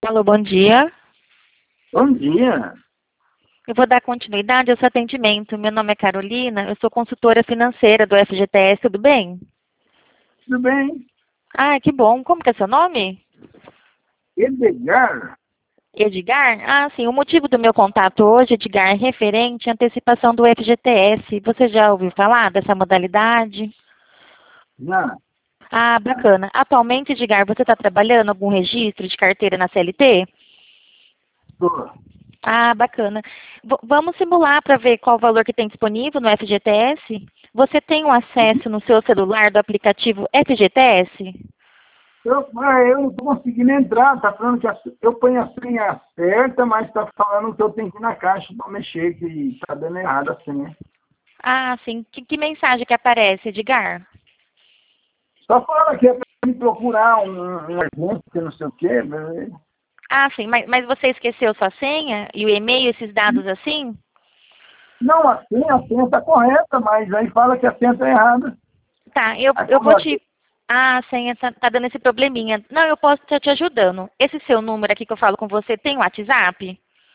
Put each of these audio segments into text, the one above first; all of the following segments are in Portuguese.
Alô, bom dia. Bom dia. Eu vou dar continuidade ao seu atendimento. Meu nome é Carolina, eu sou consultora financeira do FGTS, tudo bem? Tudo bem? Ah, que bom. Como que é seu nome? Edgar? Edgar? Ah, sim. O motivo do meu contato hoje, Edgar, é referente à antecipação do FGTS. Você já ouviu falar dessa modalidade? Já. Ah, bacana. Atualmente, Edgar, você está trabalhando algum registro de carteira na CLT? Tô. Ah, bacana. Vamos simular para ver qual o valor que tem disponível no FGTS? Você tem um acesso no seu celular do aplicativo FGTS? Eu não estou conseguindo entrar. Tá falando que eu ponho a senha certa, mas está falando que eu tenho que ir na caixa para mexer, que está dando errado a senha. Ah, sim. Que mensagem que aparece, Edgar? Só fala que é para me procurar um agente, não sei o quê. Ah, sim. Mas você esqueceu sua senha e o e-mail, esses dados assim? Não, a senha está correta, mas aí fala que a senha está errada. Tá, eu, Aí eu como vou te... Ah, a senha tá dando esse probleminha. Não, eu posso estar te ajudando. Esse seu número aqui que eu falo com você tem WhatsApp?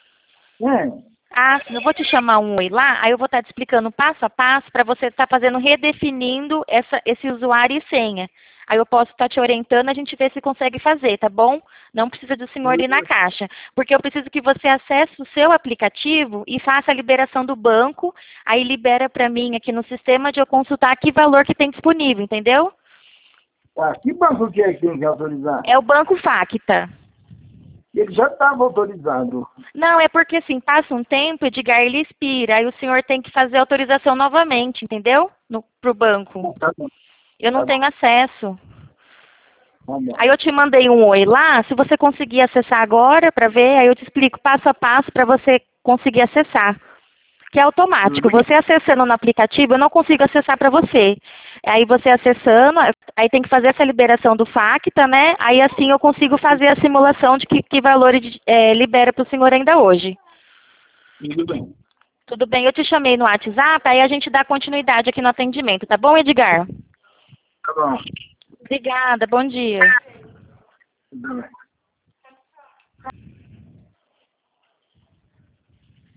É. Ah, sim, eu vou te chamar um oi lá, aí eu vou estar te explicando passo a passo para você estar fazendo, redefinindo esse usuário e senha. Aí eu posso estar te orientando, a gente vê se consegue fazer, tá bom? Não precisa do senhor ir na caixa, porque eu preciso que você acesse o seu aplicativo e faça a liberação do banco, aí libera para mim aqui no sistema de eu consultar que valor que tem disponível, entendeu? Que banco que é que tem que autorizar? É o Banco Facta. Ele já estava autorizado. Não, é porque assim, passa um tempo, Edgar, ele expira, aí o senhor tem que fazer autorização novamente, entendeu? Pro banco. Tá bom, Eu não tá bom, tenho acesso. tá bom. Aí eu te mandei um oi lá, se você conseguir acessar agora para ver, aí eu te explico passo a passo para você conseguir acessar. Que é automático. Você acessando no aplicativo, eu não consigo acessar para você. Aí você acessando, aí tem que fazer essa liberação do Facta, né? Aí assim eu consigo fazer a simulação de que valor libera para o senhor ainda hoje. Tudo bem. Tudo bem, eu te chamei no WhatsApp, aí a gente dá continuidade aqui no atendimento, tá bom, Edgar? Tá bom. Obrigada, bom dia. Tudo bem.